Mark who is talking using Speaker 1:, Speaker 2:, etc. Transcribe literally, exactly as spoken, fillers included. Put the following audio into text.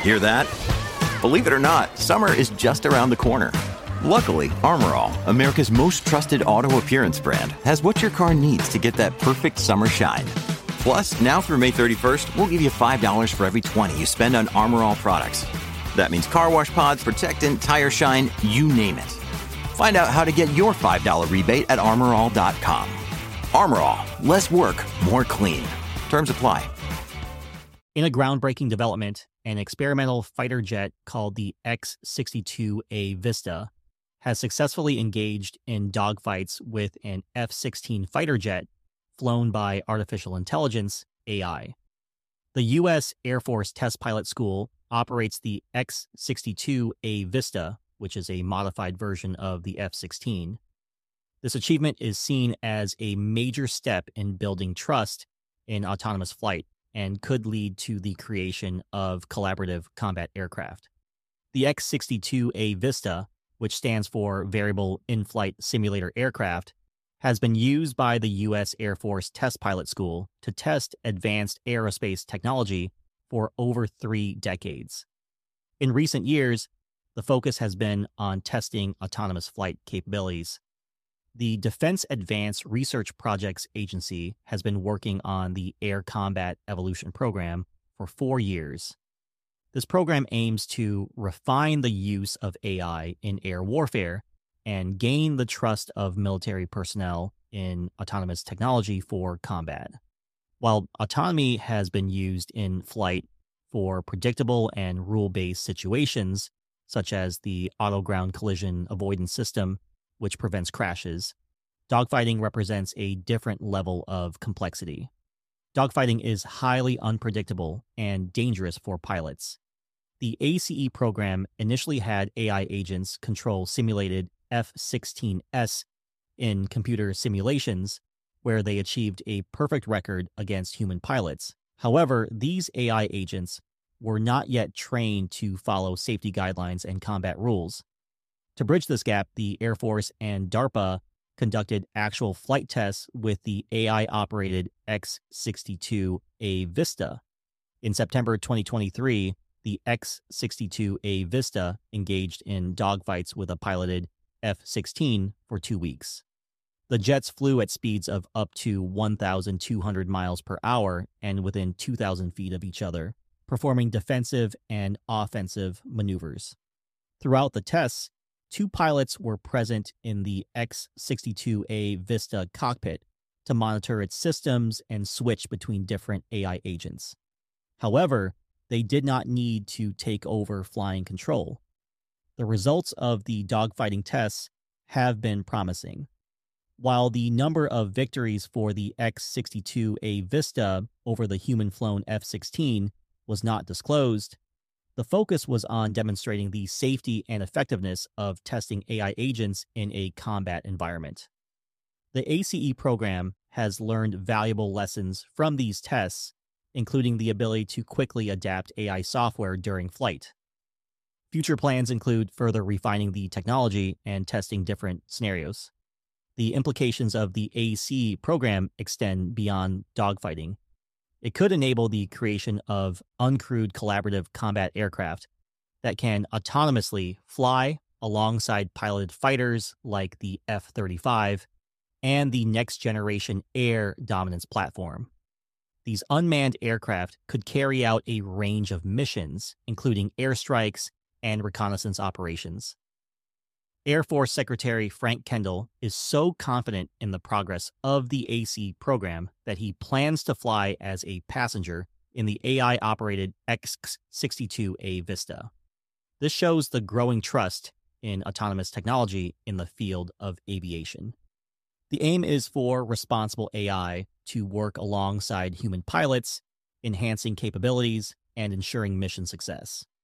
Speaker 1: Hear that? Believe it or not, summer is just around the corner. Luckily, Armor All, America's most trusted auto appearance brand, has what your car needs to get that perfect summer shine. Plus, now through May thirty-first, we'll give you five dollars for every twenty you spend on Armor All products. That means car wash pods, protectant, tire shine, you name it. Find out how to get your five dollars rebate at armor all dot com. Armor All, less work, more clean. Terms apply.
Speaker 2: In a groundbreaking development, an experimental fighter jet called the X sixty-two A Vista has successfully engaged in dogfights with an F sixteen fighter jet flown by artificial intelligence, A I. The U S Air Force Test Pilot School operates the X sixty-two A Vista, which is a modified version of the F sixteen. This achievement is seen as a major step in building trust in autonomous flight and could lead to the creation of collaborative combat aircraft. The X sixty-two A Vista, which stands for Variable In-Flight Simulator Aircraft, has been used by the U S Air Force Test Pilot School to test advanced aerospace technology for over three decades. In recent years, the focus has been on testing autonomous flight capabilities. The Defense Advanced Research Projects Agency has been working on the Air Combat Evolution Program for four years. This program aims to refine the use of A I in air warfare and gain the trust of military personnel in autonomous technology for combat. While autonomy has been used in flight for predictable and rule-based situations, such as the Auto Ground Collision Avoidance System, which prevents crashes, dogfighting represents a different level of complexity. Dogfighting is highly unpredictable and dangerous for pilots. The A C E program initially had A I agents control simulated F sixteen S in computer simulations, where they achieved a perfect record against human pilots. However, these A I agents were not yet trained to follow safety guidelines and combat rules. To bridge this gap, the Air Force and DARPA conducted actual flight tests with the A I-operated X sixty-two A Vista. In September twenty twenty-three, the X sixty-two A Vista engaged in dogfights with a piloted F sixteen for two weeks. The jets flew at speeds of up to one thousand two hundred miles per hour and within two thousand feet of each other, performing defensive and offensive maneuvers. Throughout the tests, two pilots were present in the X sixty-two A Vista cockpit to monitor its systems and switch between different A I agents. However, they did not need to take over flying control. The results of the dogfighting tests have been promising. While the number of victories for the X sixty-two A Vista over the human-flown F sixteen was not disclosed, the focus was on demonstrating the safety and effectiveness of testing A I agents in a combat environment. The A C E program has learned valuable lessons from these tests, including the ability to quickly adapt A I software during flight. Future plans include further refining the technology and testing different scenarios. The implications of the A C E program extend beyond dogfighting. It could enable the creation of uncrewed collaborative combat aircraft that can autonomously fly alongside piloted fighters like the F thirty-five and the next-generation air dominance platform. These unmanned aircraft could carry out a range of missions, including airstrikes and reconnaissance operations. Air Force Secretary Frank Kendall is so confident in the progress of the A C E program that he plans to fly as a passenger in the A I-operated X sixty-two A Vista. This shows the growing trust in autonomous technology in the field of aviation. The aim is for responsible A I to work alongside human pilots, enhancing capabilities and ensuring mission success.